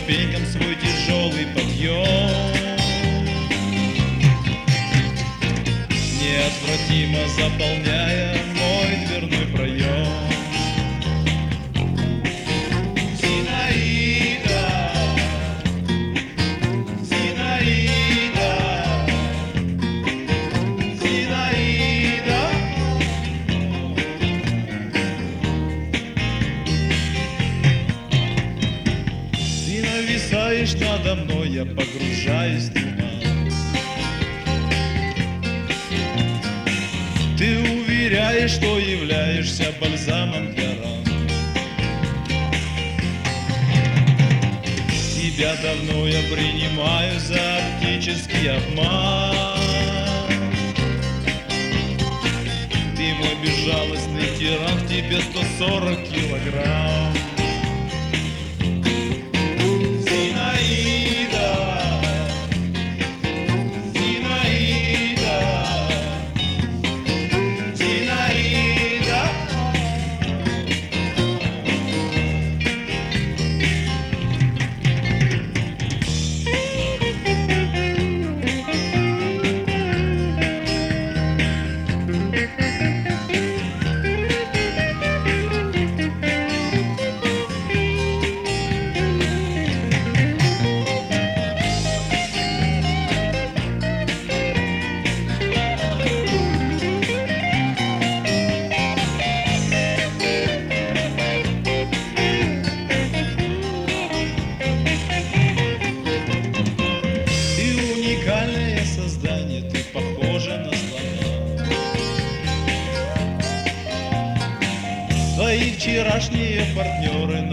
ступенькам свой тяжелый подъем. Неотвратимо заполняя мой дверной проем. Зинаида, Зинаида, Зинаида. Ты нависаешь надо мной, я погружаюсь в туман. Ты уверяешь, что являешься бальзамом для ран. Тебя давно я принимаю за оптический обман. Ты мой безжалостный тиран, в тебе 140 килограмм. Создание, ты похожа на слона. Твои вчерашние партнеры